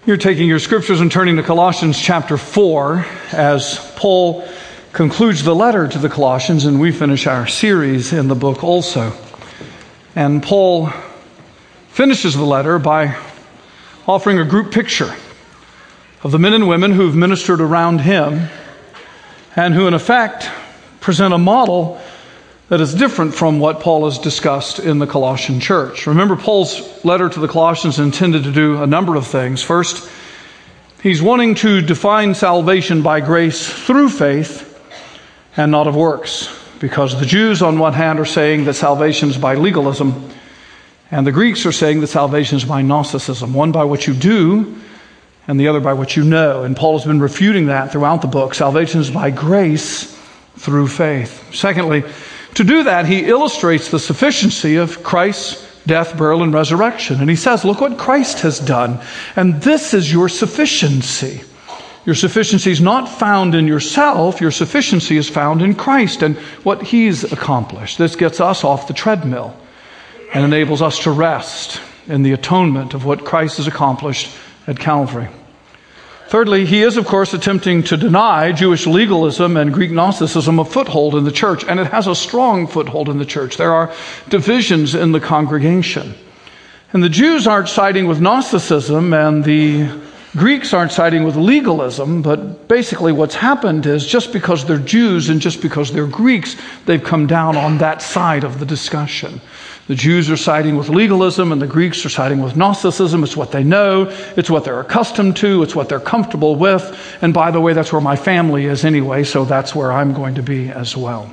You're taking your scriptures and turning to Colossians chapter 4 as Paul concludes the letter to the Colossians, and we finish our series in the book also. And Paul finishes the letter by offering a group picture of the men and women who've ministered around him and who in effect present a model that is different from what Paul has discussed in the Colossian church. Remember, Paul's letter to the Colossians intended to do a number of things. First, he's wanting to define salvation by grace through faith and not of works, because the Jews on one hand are saying that salvation is by legalism, and the Greeks are saying that salvation is by Gnosticism, one by what you do and the other by what you know. And Paul has been refuting that throughout the book. Salvation is by grace through faith. Secondly, to do that, he illustrates the sufficiency of Christ's death, burial, and resurrection. And he says, look what Christ has done. And this is your sufficiency. Your sufficiency is not found in yourself. Your sufficiency is found in Christ and what he's accomplished. This gets us off the treadmill and enables us to rest in the atonement of what Christ has accomplished at Calvary. Thirdly, he is, of course, attempting to deny Jewish legalism and Greek Gnosticism a foothold in the church, and it has a strong foothold in the church. There are divisions in the congregation. And the Jews aren't siding with Gnosticism, and the Greeks aren't siding with legalism, but basically what's happened is just because they're Jews and just because they're Greeks, they've come down on that side of the discussion. The Jews are siding with legalism and the Greeks are siding with Gnosticism. It's what they know. It's what they're accustomed to. It's what they're comfortable with. And by the way, that's where my family is anyway, so that's where I'm going to be as well.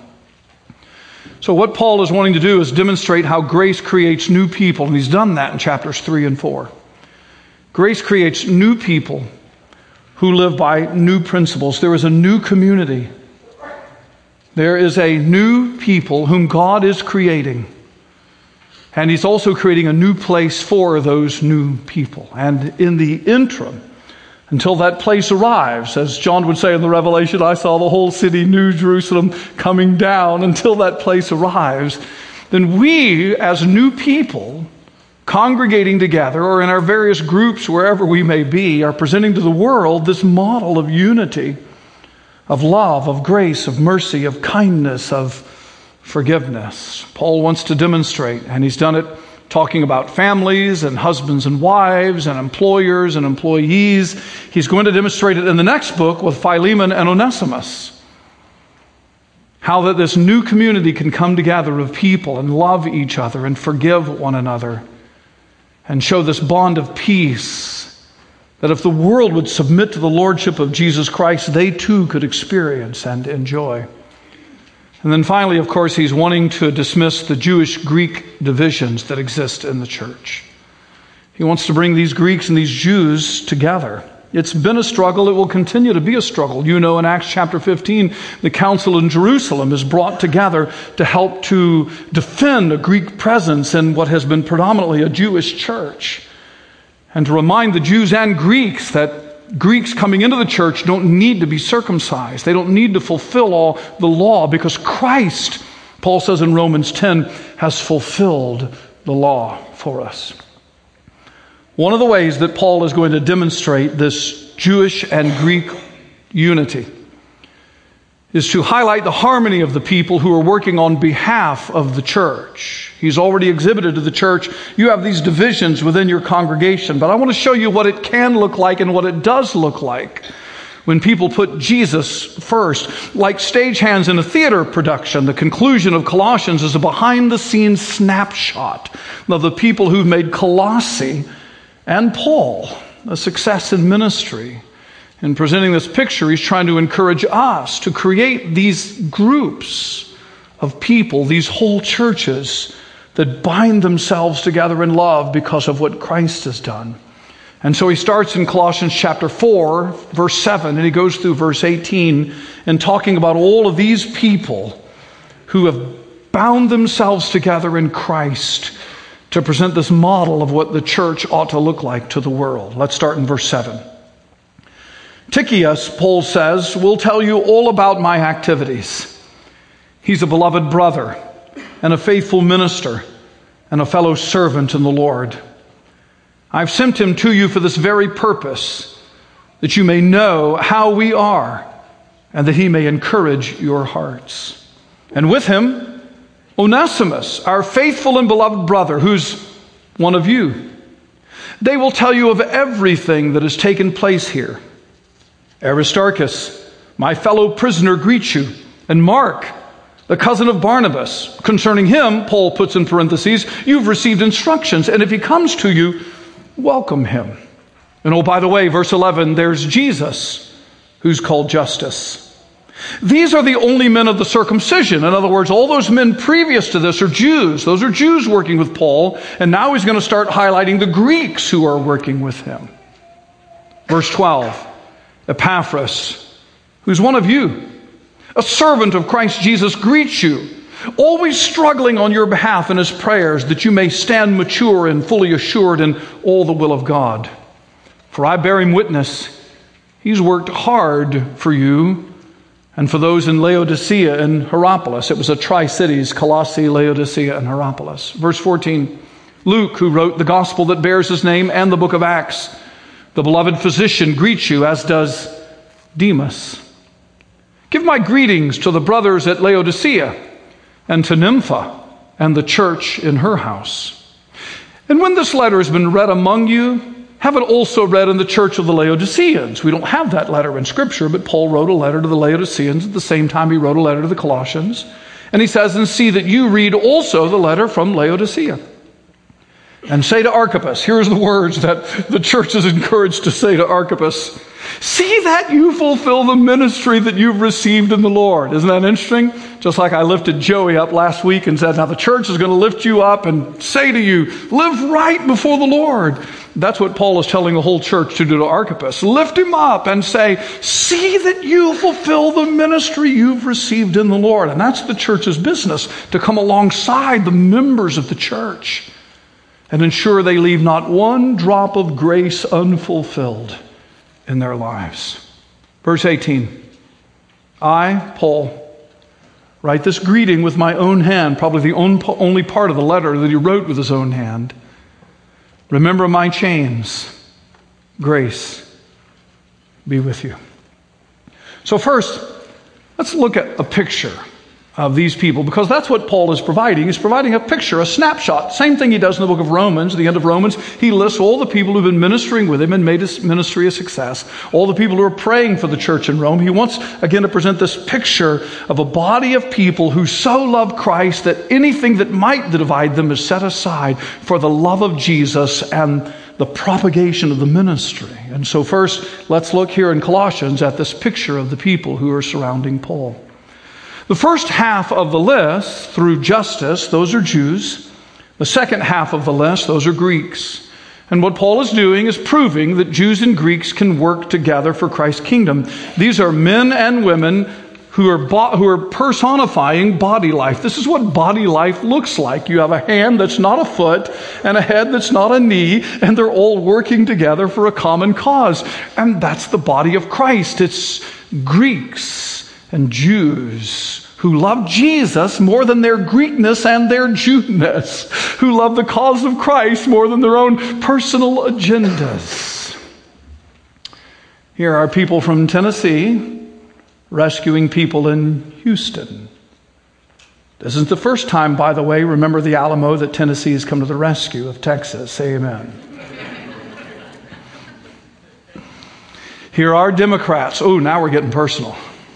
So what Paul is wanting to do is demonstrate how grace creates new people, and he's done that in chapters 3 and 4. Grace creates new people who live by new principles. There is a new community. There is a new people whom God is creating. And he's also creating a new place for those new people. And in the interim, until that place arrives, as John would say in the Revelation, I saw the whole city, New Jerusalem, coming down. Until that place arrives, then we as new people, congregating together or in our various groups, wherever we may be, are presenting to the world this model of unity, of love, of grace, of mercy, of kindness, of forgiveness. Paul wants to demonstrate, and he's done it talking about families and husbands and wives and employers and employees. He's going to demonstrate it in the next book with Philemon and Onesimus. How that this new community can come together of people and love each other and forgive one another and show this bond of peace that if the world would submit to the lordship of Jesus Christ, they too could experience and enjoy. And then finally, of course, he's wanting to dismiss the Jewish-Greek divisions that exist in the church. He wants to bring these Greeks and these Jews together. It's been a struggle. It will continue to be a struggle. You know, in Acts chapter 15, the council in Jerusalem is brought together to help to defend a Greek presence in what has been predominantly a Jewish church, and to remind the Jews and Greeks that Greeks coming into the church don't need to be circumcised. They don't need to fulfill all the law because Christ, Paul says in Romans 10, has fulfilled the law for us. One of the ways that Paul is going to demonstrate this Jewish and Greek unity is to highlight the harmony of the people who are working on behalf of the church. He's already exhibited to the church, you have these divisions within your congregation, but I want to show you what it can look like and what it does look like when people put Jesus first. Like stagehands in a theater production, the conclusion of Colossians is a behind-the-scenes snapshot of the people who've made Colossae and Paul a success in ministry. In presenting this picture, he's trying to encourage us to create these groups of people, these whole churches that bind themselves together in love because of what Christ has done. And so he starts in Colossians chapter 4, verse 7, and he goes through verse 18 and talking about all of these people who have bound themselves together in Christ to present this model of what the church ought to look like to the world. Let's start in verse 7. Tychicus, Paul says, will tell you all about my activities. He's a beloved brother and a faithful minister and a fellow servant in the Lord. I've sent him to you for this very purpose, that you may know how we are, and that he may encourage your hearts. And with him, Onesimus, our faithful and beloved brother, who's one of you. They will tell you of everything that has taken place here. Aristarchus, my fellow prisoner, greets you, and Mark, the cousin of Barnabas. Concerning him, Paul puts in parentheses, you've received instructions, and if he comes to you, welcome him. And oh, by the way, verse 11, there's Jesus, who's called Justus. These are the only men of the circumcision. In other words, all those men previous to this are Jews. Those are Jews working with Paul, and now he's going to start highlighting the Greeks who are working with him. Verse 12, Epaphras, who's one of you, a servant of Christ Jesus, greets you, always struggling on your behalf in his prayers, that you may stand mature and fully assured in all the will of God. For I bear him witness, he's worked hard for you and for those in Laodicea and Hierapolis. It was a tri-cities, Colossae, Laodicea, and Hierapolis. Verse 14, Luke, who wrote the gospel that bears his name and the book of Acts, the beloved physician, greets you, as does Demas. Give my greetings to the brothers at Laodicea and to Nympha and the church in her house. And when this letter has been read among you, have it also read in the church of the Laodiceans. We don't have that letter in Scripture, but Paul wrote a letter to the Laodiceans at the same time he wrote a letter to the Colossians. And he says, and see that you read also the letter from Laodicea. And say to Archippus, here's the words that the church is encouraged to say to Archippus, see that you fulfill the ministry that you've received in the Lord. Isn't that interesting? Just like I lifted Joey up last week and said, now the church is going to lift you up and say to you, live right before the Lord. That's what Paul is telling the whole church to do to Archippus. Lift him up and say, see that you fulfill the ministry you've received in the Lord. And that's the church's business, to come alongside the members of the church and ensure they leave not one drop of grace unfulfilled in their lives. Verse 18, I, Paul, write this greeting with my own hand, probably the only part of the letter that he wrote with his own hand. Remember my chains. Grace be with you. So first, let's look at a picture of these people, because that's what Paul is providing. He's providing a picture, a snapshot. Same thing he does in the book of Romans. At the end of Romans, he lists all the people who've been ministering with him and made his ministry a success. All the people who are praying for the church in Rome. He wants, again, to present this picture of a body of people who so love Christ that anything that might divide them is set aside for the love of Jesus and the propagation of the ministry. And so first, let's look here in Colossians at this picture of the people who are surrounding Paul. The first half of the list, through Justus, those are Jews. The second half of the list, those are Greeks. And what Paul is doing is proving that Jews and Greeks can work together for Christ's kingdom. These are men and women who are personifying body life. This is what body life looks like. You have a hand that's not a foot and a head that's not a knee, and they're all working together for a common cause. And that's the body of Christ. It's Greeks and Jews who love Jesus more than their Greekness and their Jewness, who love the cause of Christ more than their own personal agendas. Here are people from Tennessee rescuing people in Houston. This isn't the first time, by the way, remember the Alamo, that Tennessee has come to the rescue of Texas. Say amen. Here are Democrats. Oh, now we're getting personal.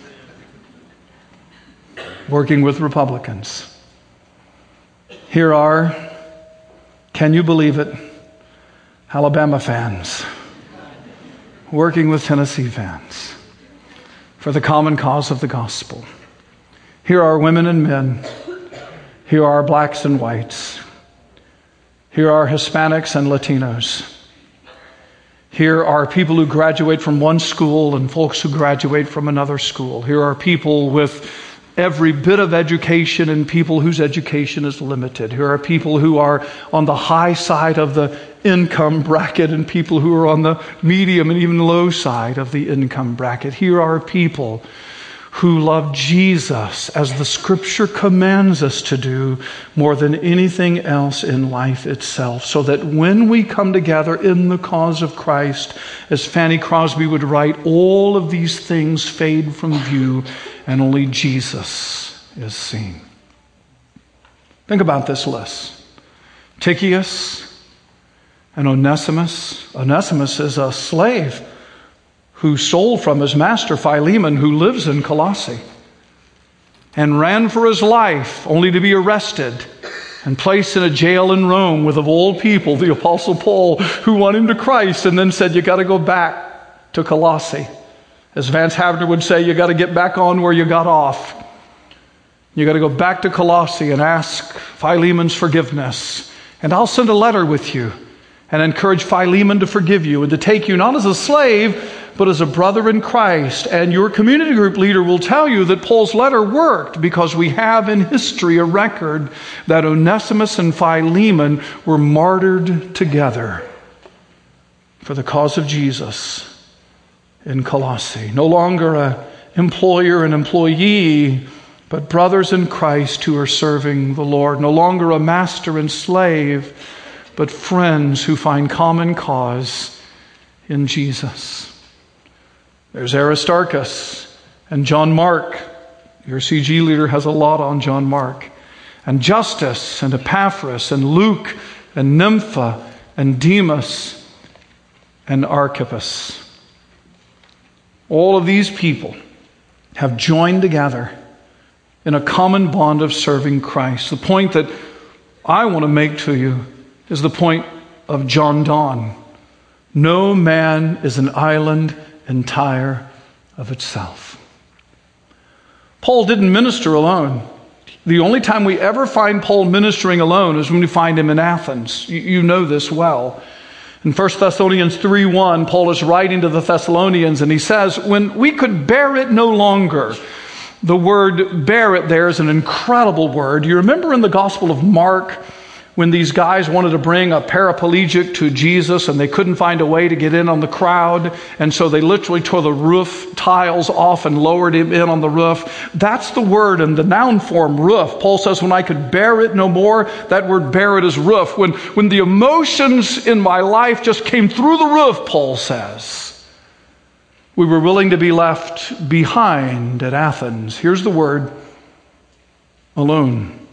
Working with Republicans. Here are, can you believe it, Alabama fans working with Tennessee fans for the common cause of the gospel. Here are women and men. Here are blacks and whites. Here are Hispanics and Latinos. Here are people who graduate from one school and folks who graduate from another school. Here are people with every bit of education and people whose education is limited. Here are people who are on the high side of the income bracket and people who are on the medium and even low side of the income bracket. Here are people who love Jesus as the Scripture commands us to do more than anything else in life itself, so that when we come together in the cause of Christ, as Fanny Crosby would write, all of these things fade from view and only Jesus is seen. Think about this list. Tychicus and Onesimus. Onesimus is a slave who sold from his master Philemon, who lives in Colossae, and ran for his life only to be arrested and placed in a jail in Rome with, of all people, the Apostle Paul, who won him to Christ and then said, you got to go back to Colossae. As Vance Havner would say, you got to get back on where you got off. You got to go back to Colossae and ask Philemon's forgiveness. And I'll send a letter with you and encourage Philemon to forgive you and to take you not as a slave, but as a brother in Christ. And your community group leader will tell you that Paul's letter worked because we have in history a record that Onesimus and Philemon were martyred together for the cause of Jesus in Colossae. No longer an employer and employee, but brothers in Christ who are serving the Lord. No longer a master and slave, but friends who find common cause in Jesus. There's Aristarchus and John Mark. Your CG leader has a lot on John Mark. And Justus and Epaphras and Luke and Nympha and Demas and Archippus. All of these people have joined together in a common bond of serving Christ. The point that I want to make to you is the point of John Donne. No man is an island entire of itself. Paul didn't minister alone. The only time we ever find Paul ministering alone is when we find him in Athens. You know this well. In 1 Thessalonians 3:1, Paul is writing to the Thessalonians and he says, when we could bear it no longer. The word bear it there is an incredible word. You remember in the Gospel of Mark when these guys wanted to bring a paraplegic to Jesus and they couldn't find a way to get in on the crowd, and so they literally tore the roof tiles off and lowered him in on the roof. That's the word in the noun form, roof. Paul says, when I could bear it no more, that word bear it is roof. When the emotions in my life just came through the roof, Paul says, we were willing to be left behind at Athens. Here's the word, alone.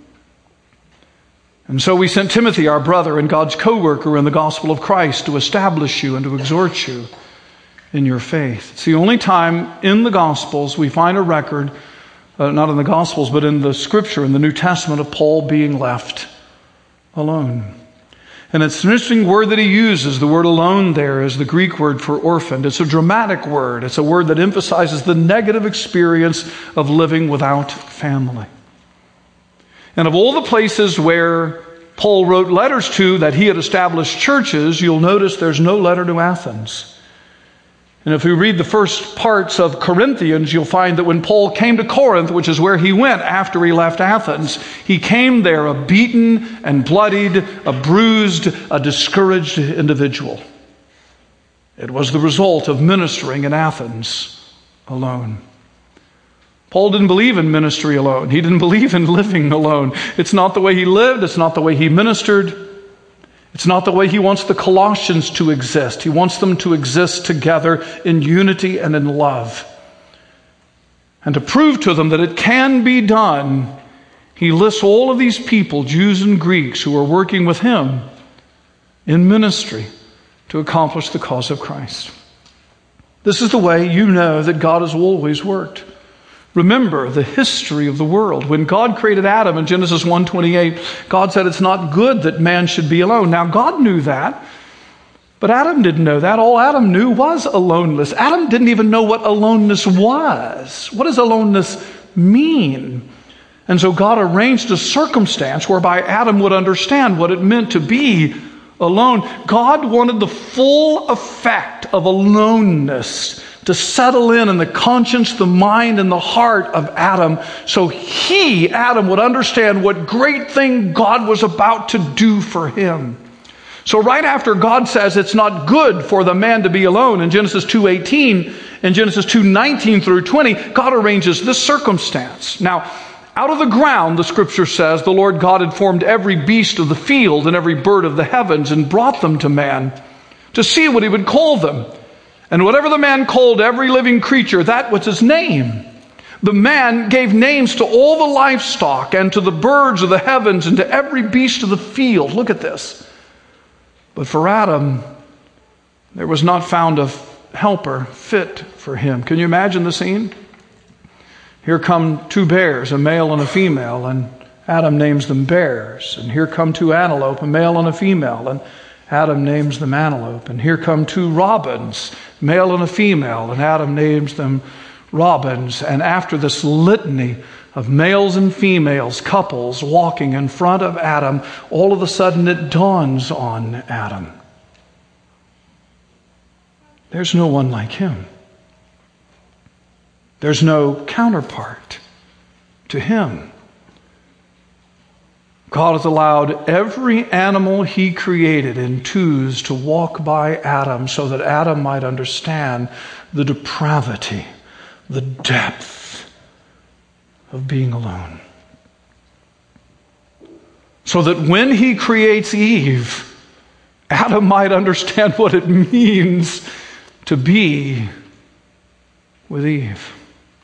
And so we sent Timothy, our brother and God's co-worker in the gospel of Christ, to establish you and to exhort you in your faith. It's the only time in the Gospels we find a record, not in the Gospels, but in the Scripture, in the New Testament, of Paul being left alone. And it's an interesting word that he uses. The word alone there is the Greek word for orphaned. It's a dramatic word. It's a word that emphasizes the negative experience of living without family. And of all the places where Paul wrote letters to that he had established churches, you'll notice there's no letter to Athens. And if we read the first parts of Corinthians, you'll find that when Paul came to Corinth, which is where he went after he left Athens, he came there a beaten and bloodied, a bruised, a discouraged individual. It was the result of ministering in Athens alone. Paul didn't believe in ministry alone. He didn't believe in living alone. It's not the way he lived. It's not the way he ministered. It's not the way he wants the Colossians to exist. He wants them to exist together in unity and in love. And to prove to them that it can be done, he lists all of these people, Jews and Greeks, who are working with him in ministry to accomplish the cause of Christ. This is the way you know that God has always worked. Remember the history of the world. When God created Adam in Genesis 1:28, God said it's not good that man should be alone. Now God knew that, but Adam didn't know that. All Adam knew was aloneness. Adam didn't even know what aloneness was. What does aloneness mean? And so God arranged a circumstance whereby Adam would understand what it meant to be alone. God wanted the full effect of aloneness to settle in the conscience, the mind, and the heart of Adam, so Adam would understand what great thing God was about to do for him. So right after God says it's not good for the man to be alone in Genesis 2:18 and Genesis 2:19 through 20, God arranges this circumstance. Now, out of the ground, the scripture says, the Lord God had formed every beast of the field and every bird of the heavens and brought them to man to see what he would call them. And whatever the man called every living creature, that was his name. The man gave names to all the livestock and to the birds of the heavens and to every beast of the field. Look at this. But for Adam, there was not found a helper fit for him. Can you imagine the scene? Here come two bears, a male and a female, and Adam names them bears. And here come two antelope, a male and a female, and Adam names them antelope. And here come two robins, male and a female, and Adam names them robins. And after this litany of males and females, couples walking in front of Adam, all of a sudden it dawns on Adam. There's no one like him. There's no counterpart to him. God has allowed every animal he created in twos to walk by Adam so that Adam might understand the depravity, the depth of being alone. So that when he creates Eve, Adam might understand what it means to be with Eve.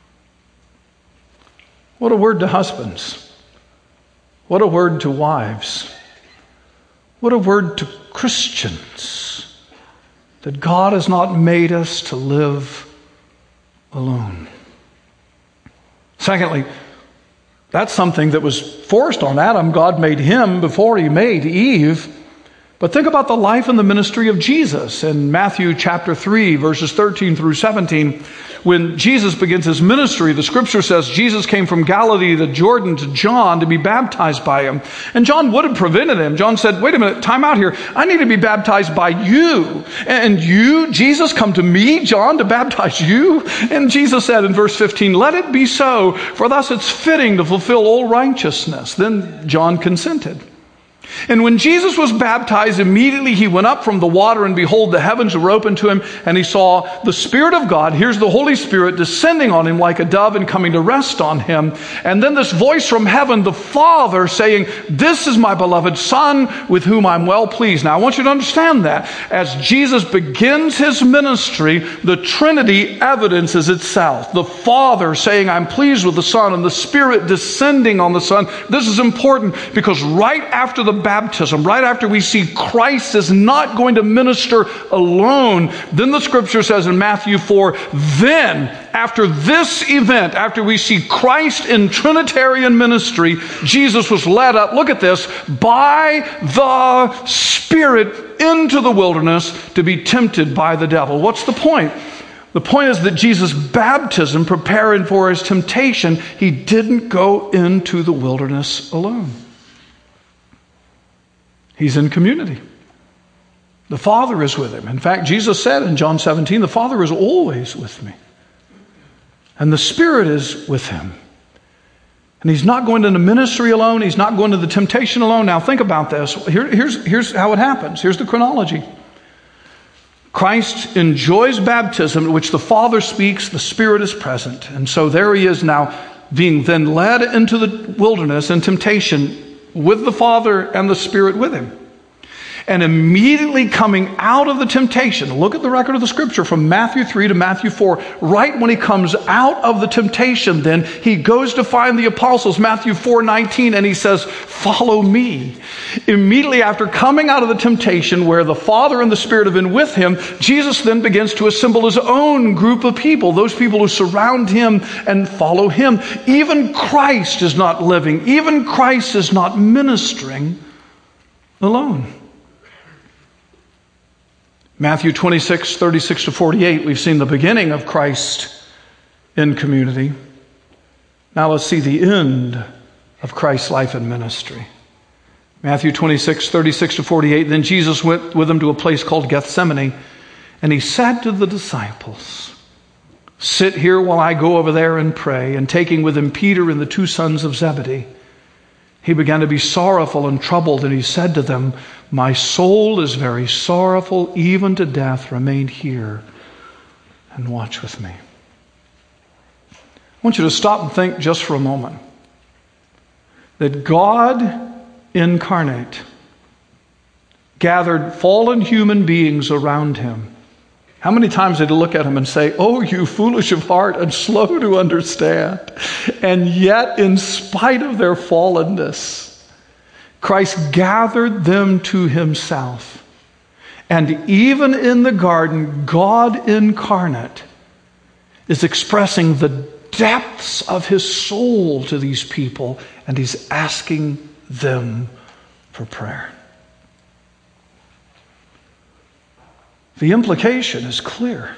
What a word to husbands. What a word to wives. What a word to Christians. That God has not made us to live alone. Secondly, that's something that was forced on Adam. God made him before he made Eve. But think about the life and the ministry of Jesus in Matthew chapter 3, verses 13 through 17. When Jesus begins his ministry, the scripture says Jesus came from Galilee to Jordan to John to be baptized by him. And John would have prevented him. John said, wait a minute, time out here. I need to be baptized by you. And you, Jesus, come to me, John, to baptize you? And Jesus said in verse 15, let it be so, for thus it's fitting to fulfill all righteousness. Then John consented. And when Jesus was baptized, immediately he went up from the water, and behold, the heavens were opened to him, and he saw the Spirit of God, here's the Holy Spirit, descending on him like a dove and coming to rest on him. And then this voice from heaven, the Father, saying, this is my beloved Son, with whom I'm well pleased. Now I want you to understand that. As Jesus begins his ministry, the Trinity evidences itself. The Father saying, I'm pleased with the Son, and the Spirit descending on the Son. This is important because right after the baptism, right after we see Christ is not going to minister alone, then the scripture says in Matthew 4, then after this event, after we see Christ in Trinitarian ministry, Jesus was led up, look at this, by the Spirit into the wilderness to be tempted by the devil. What's the point? The point is that Jesus' baptism, preparing for his temptation, he didn't go into the wilderness alone. He's in community. The Father is with him. In fact, Jesus said in John 17, the Father is always with me. And the Spirit is with him. And he's not going into ministry alone. He's not going to the temptation alone. Now think about this. Here's how it happens. Here's the chronology. Christ enjoys baptism in which the Father speaks, the Spirit is present. And so there he is now being then led into the wilderness and temptation with the Father and the Spirit with him. And immediately coming out of the temptation, look at the record of the scripture from Matthew 3 to Matthew 4. Right when he comes out of the temptation, then he goes to find the apostles, Matthew 4:19, and he says, follow me. Immediately after coming out of the temptation where the Father and the Spirit have been with him, Jesus then begins to assemble his own group of people, those people who surround him and follow him. Even Christ is not living, even Christ is not ministering alone. Matthew 26, 36 to 48, we've seen the beginning of Christ in community. Now let's see the end of Christ's life and ministry. Matthew 26, 36 to 48, then Jesus went with them to a place called Gethsemane, and he said to the disciples, sit here while I go over there and pray. And taking with him Peter and the two sons of Zebedee, he began to be sorrowful and troubled, and he said to them, My soul is very sorrowful, even to death. Remain here and watch with me. I want you to stop and think just for a moment that God incarnate gathered fallen human beings around him. How many times did he look at him and say, "Oh, you foolish of heart and slow to understand"? And yet, in spite of their fallenness, Christ gathered them to himself. And even in the garden, God incarnate is expressing the depths of his soul to these people, and he's asking them for prayer. The implication is clear.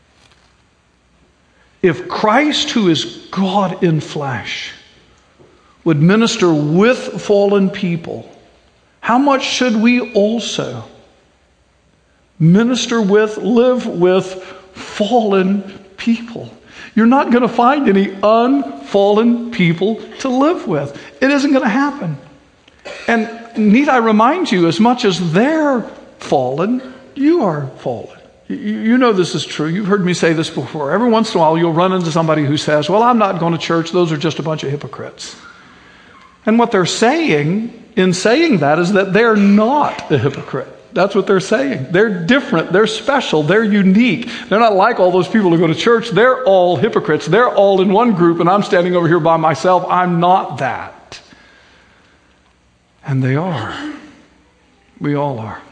If Christ, who is God in flesh, would minister with fallen people, how much should we also minister with, live with fallen people? You're not going to find any unfallen people to live with. It isn't going to happen. And need I remind you, as much as they're fallen, you are fallen. You know this is true. You've heard me say this before. Every once in a while you'll run into somebody who says, "Well, I'm not going to church. Those are just a bunch of hypocrites." And what they're saying in saying that is that they're not a hypocrite. That's what they're saying. They're different. They're special. They're unique. They're not like all those people who go to church. They're all hypocrites. They're all in one group, and I'm standing over here by myself. I'm not that. And they are. We all are.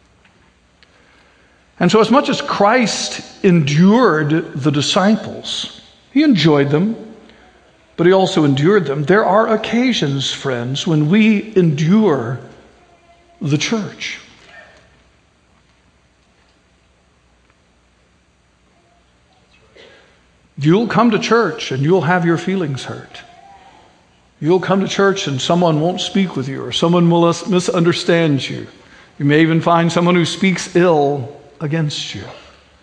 And so as much as Christ endured the disciples, he enjoyed them, but he also endured them. There are occasions, friends, when we endure the church. You'll come to church and you'll have your feelings hurt. You'll come to church and someone won't speak with you, or someone will misunderstand you. You may even find someone who speaks ill against you.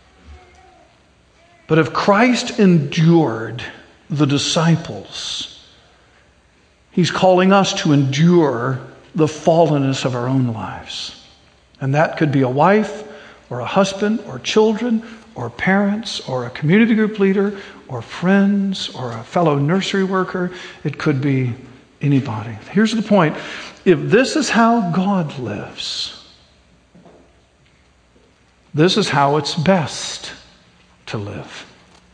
But if Christ endured the disciples, he's calling us to endure the fallenness of our own lives. And that could be a wife, or a husband, or children, or parents, or a community group leader, or friends, or a fellow nursery worker. It could be anybody. Here's the point. If this is how God lives, this is how it's best to live.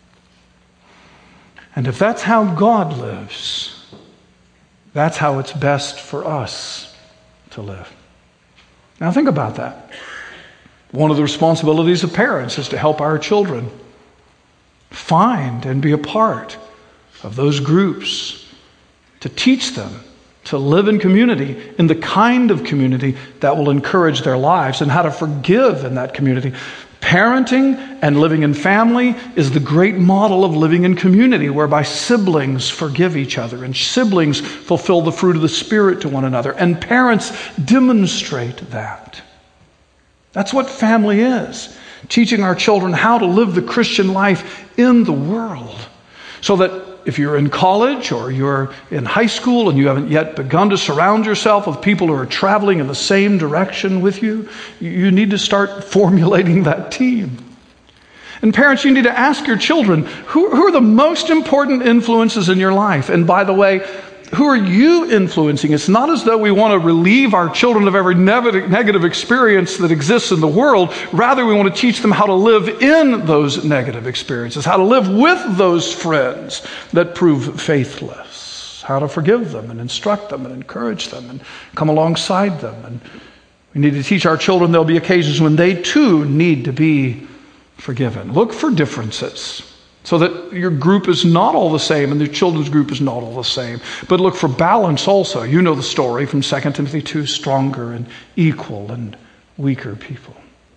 And if that's how God lives, that's how it's best for us to live. Now think about that. One of the responsibilities of parents is to help our children find and be a part of those groups, to teach them to live in community, in the kind of community that will encourage their lives, and how to forgive in that community. Parenting and living in family is the great model of living in community, whereby siblings forgive each other and siblings fulfill the fruit of the Spirit to one another, and parents demonstrate that. That's what family is. Teaching our children how to live the Christian life in the world. So that if you're in college or you're in high school and you haven't yet begun to surround yourself with people who are traveling in the same direction with you, you need to start formulating that team. And parents, you need to ask your children, who are the most important influences in your life? And by the way, who are you influencing? It's not as though we want to relieve our children of every negative experience that exists in the world. Rather, we want to teach them how to live in those negative experiences, how to live with those friends that prove faithless, how to forgive them and instruct them and encourage them and come alongside them. And we need to teach our children there'll be occasions when they too need to be forgiven. Look for differences, so that your group is not all the same and the children's group is not all the same. But look for balance also. You know the story from 2 Timothy 2, stronger and equal and weaker people.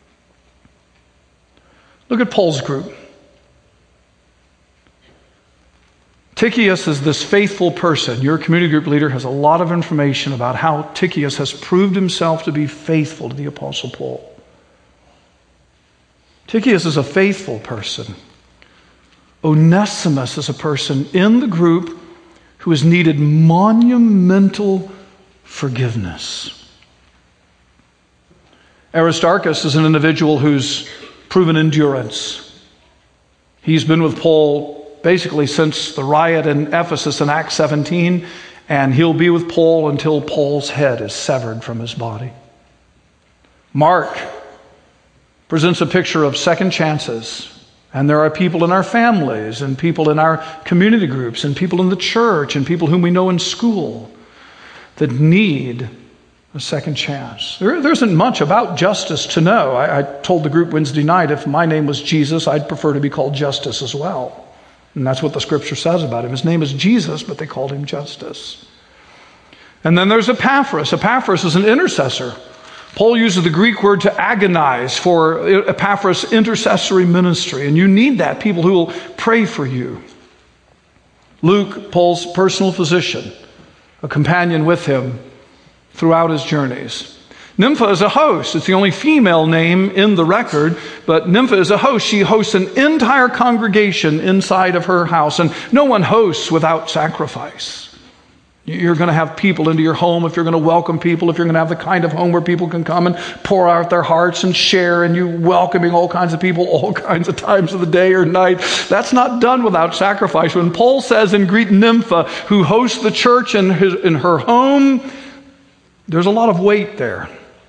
Look at Paul's group. Tychius is this faithful person. Your community group leader has a lot of information about how Tychius has proved himself to be faithful to the Apostle Paul. Tychius is a faithful person. Onesimus is a person in the group who has needed monumental forgiveness. Aristarchus is an individual who's proven endurance. He's been with Paul basically since the riot in Ephesus in Acts 17, and he'll be with Paul until Paul's head is severed from his body. Mark presents a picture of second chances. And there are people in our families and people in our community groups and people in the church and people whom we know in school that need a second chance. There isn't much about Justus to know. I told the group Wednesday night, if my name was Jesus, I'd prefer to be called Justus as well. And that's what the scripture says about him. His name is Jesus, but they called him Justus. And then there's Epaphras. Epaphras is an intercessor. Paul uses the Greek word to agonize for Epaphras' intercessory ministry. And you need that, people who will pray for you. Luke, Paul's personal physician, a companion with him throughout his journeys. Nympha is a host. It's the only female name in the record, but Nympha is a host. She hosts an entire congregation inside of her house, and no one hosts without sacrifice. You're going to have people into your home if you're going to welcome people, if you're going to have the kind of home where people can come and pour out their hearts and share, and you welcoming all kinds of people all kinds of times of the day or night. That's not done without sacrifice. When Paul says in Greek Nympha, who hosts the church in her home, there's a lot of weight there.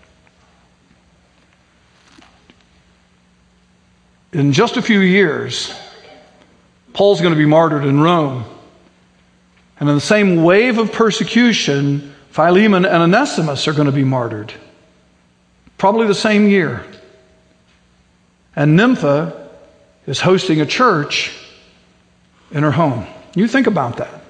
In just a few years, Paul's going to be martyred in Rome. And in the same wave of persecution, Philemon and Onesimus are going to be martyred. Probably the same year. And Nympha is hosting a church in her home. You think about that.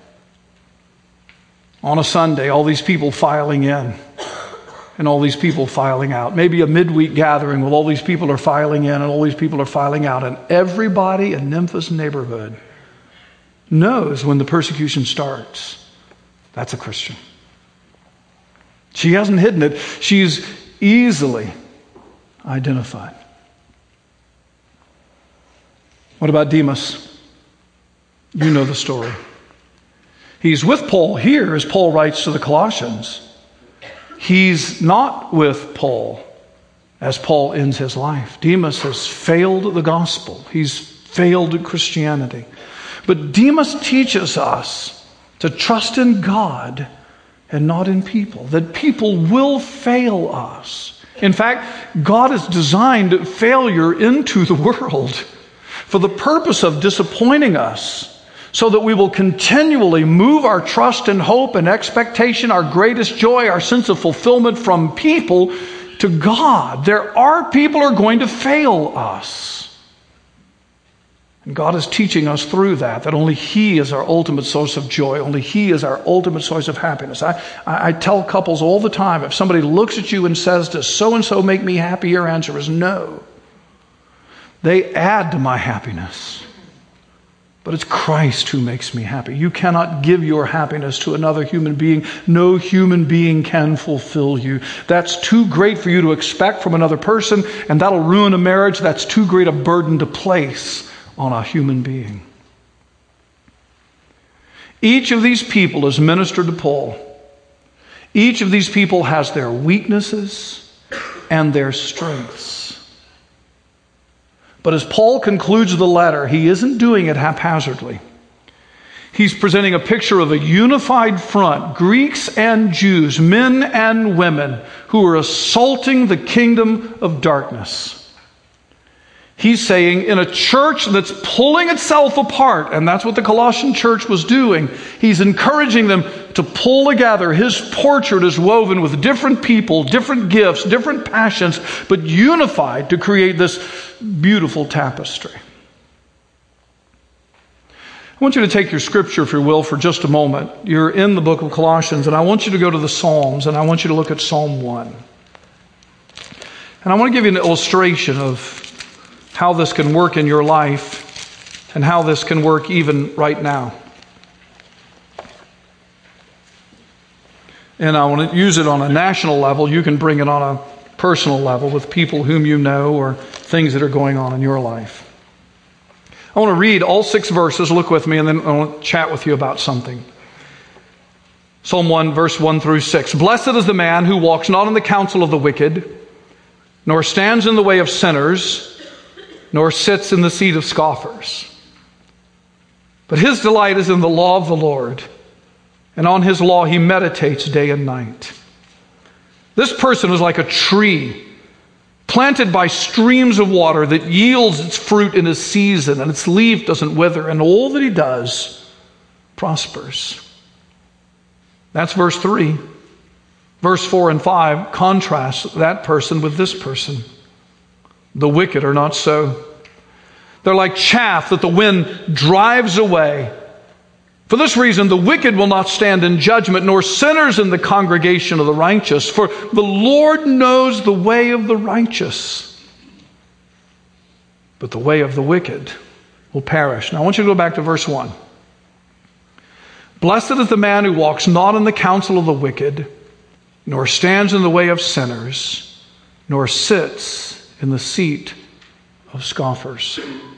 On a Sunday, all these people filing in and all these people filing out. Maybe a midweek gathering where all these people are filing in and all these people are filing out. And everybody in Nympha's neighborhood knows when the persecution starts. That's a Christian. She hasn't hidden it. She's easily identified. What about Demas? You know the story. He's with Paul here as Paul writes to the Colossians. He's not with Paul as Paul ends his life. Demas has failed the gospel. He's failed Christianity. But Demas teaches us to trust in God and not in people. That people will fail us. In fact, God has designed failure into the world for the purpose of disappointing us, so that we will continually move our trust and hope and expectation, our greatest joy, our sense of fulfillment from people to God. There are people who are going to fail us. And God is teaching us through that only He is our ultimate source of joy. Only He is our ultimate source of happiness. I tell couples all the time, if somebody looks at you and says, does so-and-so make me happy? Your answer is no. They add to my happiness. But it's Christ who makes me happy. You cannot give your happiness to another human being. No human being can fulfill you. That's too great for you to expect from another person, and that'll ruin a marriage. That's too great a burden to place on a human being. Each of these people is ministered to Paul. Each of these people has their weaknesses and their strengths. But as Paul concludes the letter, he isn't doing it haphazardly. He's presenting a picture of a unified front, Greeks and Jews, men and women, who are assaulting the kingdom of darkness. He's saying in a church that's pulling itself apart, and that's what the Colossian church was doing, he's encouraging them to pull together. His portrait is woven with different people, different gifts, different passions, but unified to create this beautiful tapestry. I want you to take your scripture, if you will, for just a moment. You're in the book of Colossians, and I want you to go to the Psalms, and I want you to look at Psalm 1. And I want to give you an illustration of how this can work in your life and how this can work even right now. And I want to use it on a national level. You can bring it on a personal level with people whom you know or things that are going on in your life. I want to read all 6 verses. Look with me, and then I want to chat with you about something. Psalm 1, verse 1 through 6. Blessed is the man who walks not in the counsel of the wicked, nor stands in the way of sinners, nor sits in the seat of scoffers. But his delight is in the law of the Lord, and on his law he meditates day and night. This person is like a tree planted by streams of water that yields its fruit in its season, and its leaf doesn't wither, and all that he does prospers. That's verse 3. Verse 4 and 5 contrast that person with this person. The wicked are not so. They're like chaff that the wind drives away. For this reason, the wicked will not stand in judgment, nor sinners in the congregation of the righteous. For the Lord knows the way of the righteous, but the way of the wicked will perish. Now I want you to go back to verse 1. Blessed is the man who walks not in the counsel of the wicked, nor stands in the way of sinners, nor sits in the seat of scoffers.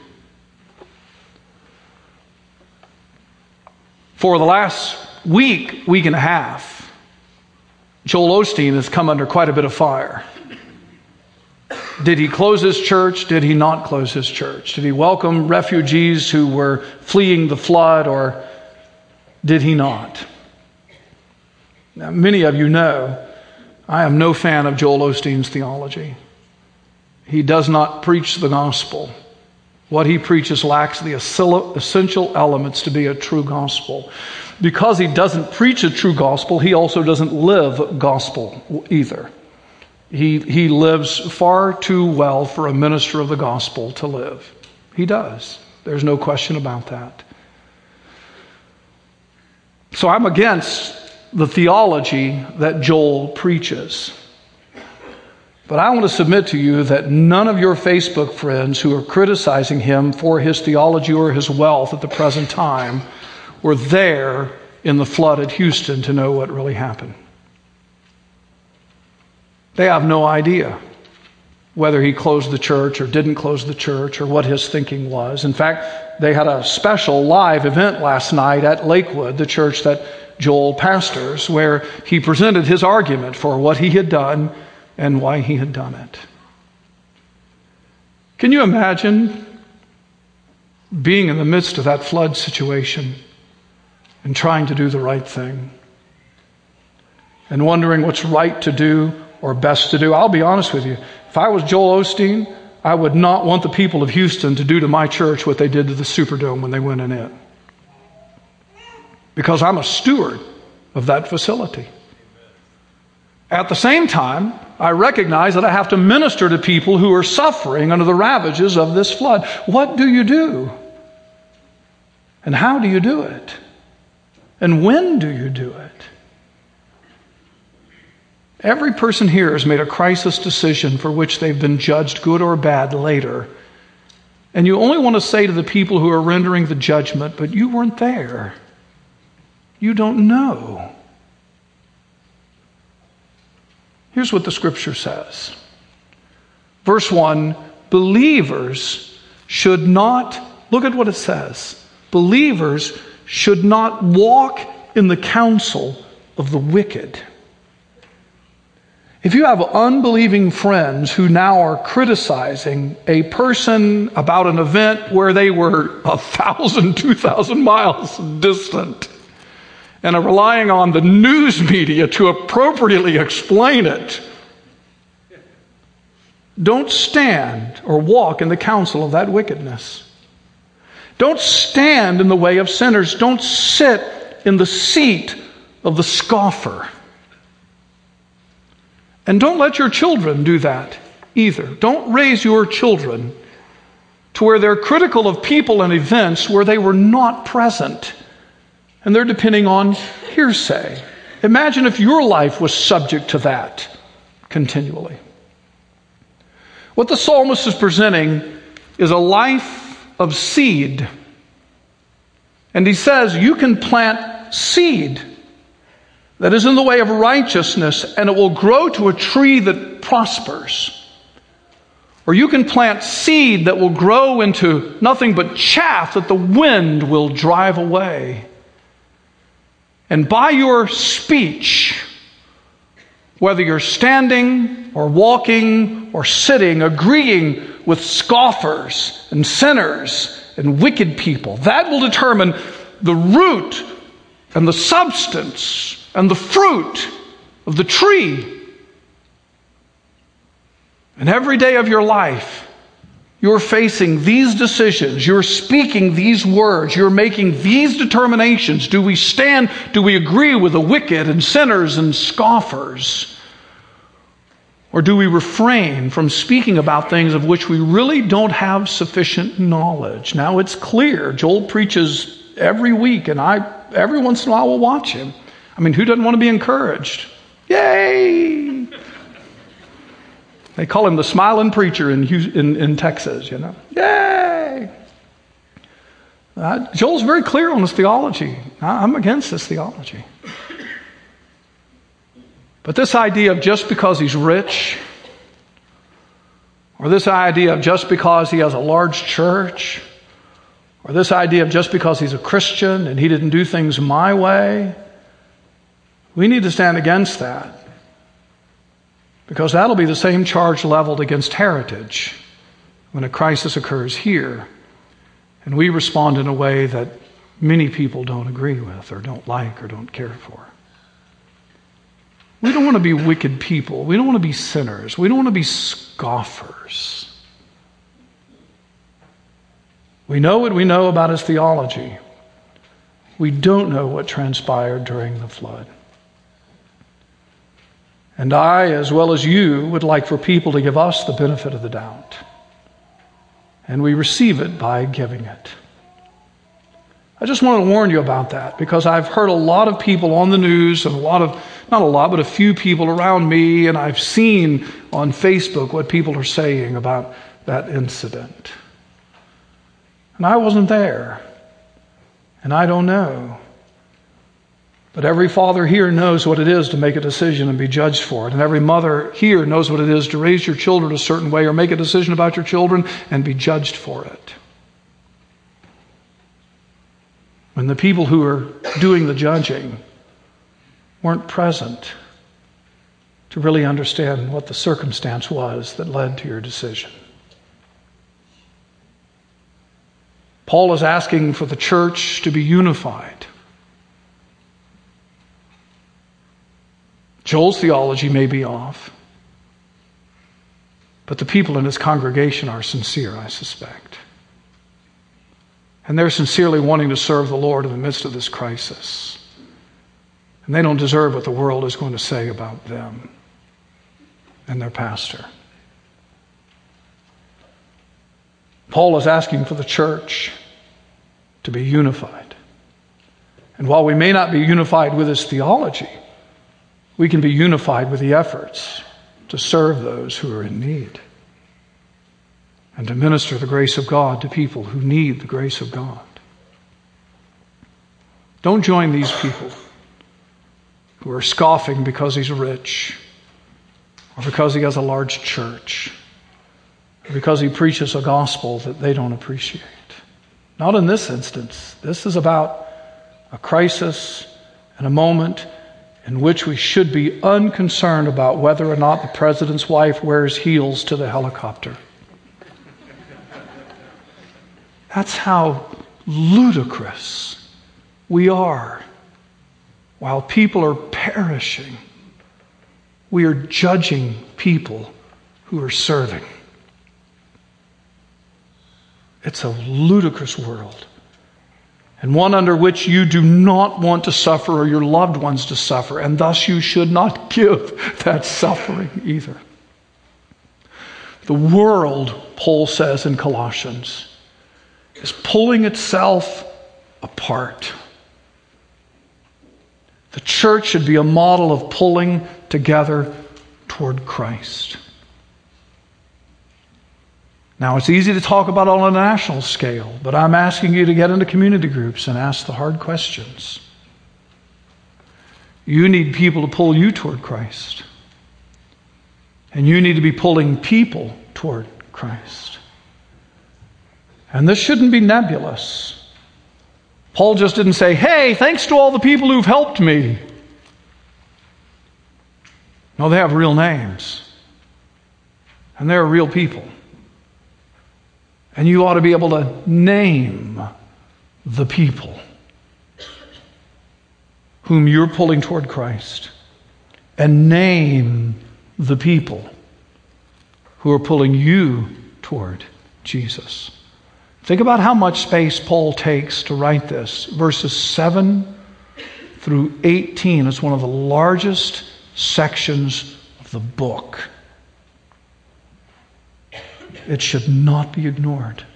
For the last week and a half, Joel Osteen has come under quite a bit of fire. Did he close his church? Did he not close his church? Did he welcome refugees who were fleeing the flood, or did he not? Now, many of you know I am no fan of Joel Osteen's theology. He does not preach the gospel. What he preaches lacks the essential elements to be a true gospel. Because he doesn't preach a true gospel, he also doesn't live gospel either. He lives far too well for a minister of the gospel to live. He does. There's no question about that. So I'm against the theology that Joel preaches. But I want to submit to you that none of your Facebook friends who are criticizing him for his theology or his wealth at the present time were there in the flood at Houston to know what really happened. They have no idea whether he closed the church or didn't close the church or what his thinking was. In fact, they had a special live event last night at Lakewood, the church that Joel pastors, where he presented his argument for what he had done and why he had done it. Can you imagine being in the midst of that flood situation and trying to do the right thing and wondering what's right to do or best to do? I'll be honest with you. If I was Joel Osteen, I would not want the people of Houston to do to my church what they did to the Superdome when they went in it. Because I'm a steward of that facility. At the same time, I recognize that I have to minister to people who are suffering under the ravages of this flood. What do you do? And how do you do it? And when do you do it? Every person here has made a crisis decision for which they've been judged good or bad later. And you only want to say to the people who are rendering the judgment, but you weren't there. You don't know. Here's what the scripture says. Verse 1, believers should not, look at what it says. Believers should not walk in the counsel of the wicked. If you have unbelieving friends who now are criticizing a person about an event where they were 1,000, 2,000 miles distant, and are relying on the news media to appropriately explain it, don't stand or walk in the counsel of that wickedness. Don't stand in the way of sinners. Don't sit in the seat of the scoffer. And don't let your children do that either. Don't raise your children to where they're critical of people and events where they were not present. And they're depending on hearsay. Imagine if your life was subject to that continually. What the psalmist is presenting is a life of seed. And he says you can plant seed that is in the way of righteousness, and it will grow to a tree that prospers. Or you can plant seed that will grow into nothing but chaff that the wind will drive away. And by your speech, Whether you're standing or walking or sitting, agreeing with scoffers and sinners and wicked people, that will determine the root and the substance and the fruit of the tree. And every day of your life, you're facing these decisions. You're speaking these words. You're making these determinations. Do we stand? Do we agree with the wicked and sinners and scoffers? Or do we refrain from speaking about things of which we really don't have sufficient knowledge? Now, it's clear. Joel preaches every week, and every once in a while will watch him. I mean, who doesn't want to be encouraged? Yay! They call him the smiling preacher in Texas, you know. Yay! Joel's very clear on his theology. I'm against this theology. But this idea of just because he's rich, or this idea of just because he has a large church, or this idea of just because he's a Christian and he didn't do things my way, we need to stand against that. Because that'll be the same charge leveled against heritage when a crisis occurs here. And we respond in a way that many people don't agree with or don't like or don't care for. We don't want to be wicked people. We don't want to be sinners. We don't want to be scoffers. We know what we know about his theology. We don't know what transpired during the flood. And I, as well as you, would like for people to give us the benefit of the doubt. And we receive it by giving it. I just want to warn you about that, because I've heard a lot of people on the news, and not a lot, but a few people around me, and I've seen on Facebook what people are saying about that incident. And I wasn't there. And I don't know. But every father here knows what it is to make a decision and be judged for it. And every mother here knows what it is to raise your children a certain way or make a decision about your children and be judged for it. When the people who are doing the judging weren't present to really understand what the circumstance was that led to your decision. Paul is asking for the church to be unified. Joel's theology may be off, but the people in his congregation are sincere, I suspect. And they're sincerely wanting to serve the Lord in the midst of this crisis. And they don't deserve what the world is going to say about them and their pastor. Paul is asking for the church to be unified. And while we may not be unified with his theology, we can be unified with the efforts to serve those who are in need and to minister the grace of God to people who need the grace of God. Don't join these people who are scoffing because he's rich, or because he has a large church, or because he preaches a gospel that they don't appreciate. Not in this instance. This is about a crisis and a moment in which we should be unconcerned about whether or not the president's wife wears heels to the helicopter. That's how ludicrous we are. While people are perishing, we are judging people who are serving. It's a ludicrous world, and one under which you do not want to suffer or your loved ones to suffer, and thus you should not give that suffering either. The world, Paul says in Colossians, is pulling itself apart. The church should be a model of pulling together toward Christ. Now, it's easy to talk about on a national scale, but I'm asking you to get into community groups and ask the hard questions. You need people to pull you toward Christ. And you need to be pulling people toward Christ. And this shouldn't be nebulous. Paul just didn't say, hey, thanks to all the people who've helped me. No, they have real names. And they're real people. And you ought to be able to name the people whom you're pulling toward Christ. And name the people who are pulling you toward Jesus. Think about how much space Paul takes to write this. Verses 7 through 18 is one of the largest sections of the book. It should not be ignored.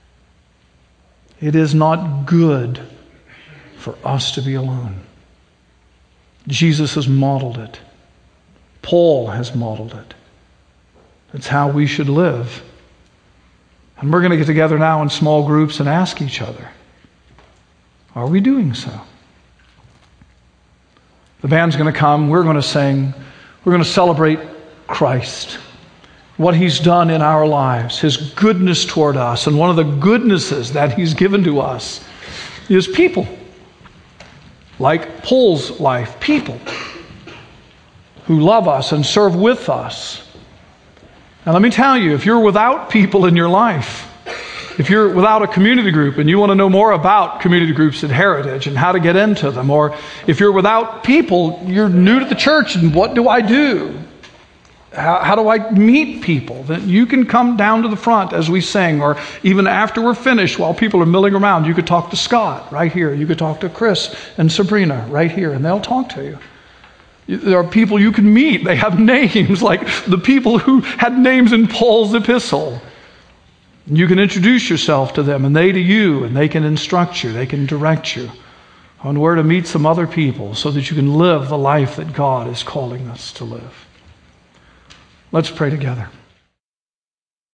It is not good for us to be alone. Jesus has modeled it. Paul has modeled it. It's how we should live. And we're going to get together now in small groups and ask each other, are we doing so? The band's going to come. We're going to sing. We're going to celebrate Christ, what He's done in our lives, His goodness toward us. And one of the goodnesses that He's given to us is people. Like Paul's life, people who love us and serve with us. And let me tell you, if you're without people in your life, if you're without a community group and you want to know more about community groups at Heritage and how to get into them, or if you're without people, you're new to the church and what do I do? How do I meet people? Then you can come down to the front as we sing, or even after we're finished while people are milling around, you could talk to Scott right here. You could talk to Chris and Sabrina right here, and they'll talk to you. There are people you can meet. They have names like the people who had names in Paul's epistle. You can introduce yourself to them and they to you, and they can instruct you, they can direct you on where to meet some other people so that you can live the life that God is calling us to live. Let's pray together.